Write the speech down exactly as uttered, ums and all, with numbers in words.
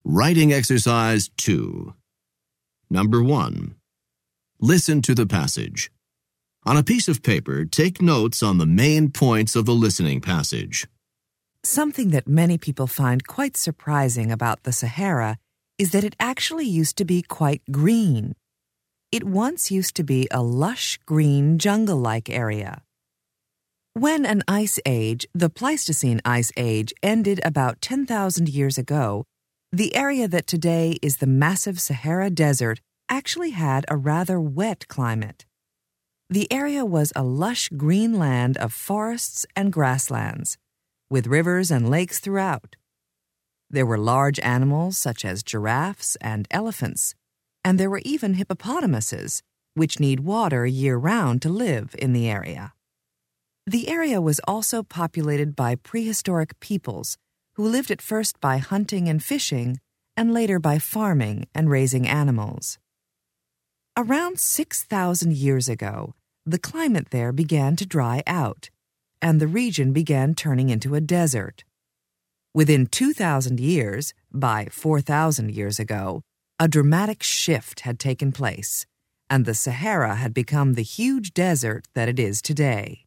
Writing exercise two. Number one. Listen to the passage. On a piece of paper, take notes on the main points of the listening passage. Something that many people find quite surprising about the Sahara is that it actually used to be quite green. It once used to be a lush green jungle-like area. When an ice age, the Pleistocene Ice Age, ended about ten thousand years ago, the area that today is the massive Sahara Desert actually had a rather wet climate. The area was a lush green land of forests and grasslands, with rivers and lakes throughout. There were large animals such as giraffes and elephants, and there were even hippopotamuses, which need water year-round to live in the area. The area was also populated by prehistoric peoples who lived at first by hunting and fishing, and later by farming and raising animals. Around six thousand years ago, the climate there began to dry out, and the region began turning into a desert. Within two thousand years, by four thousand years ago, a dramatic shift had taken place, and the Sahara had become the huge desert that it is today.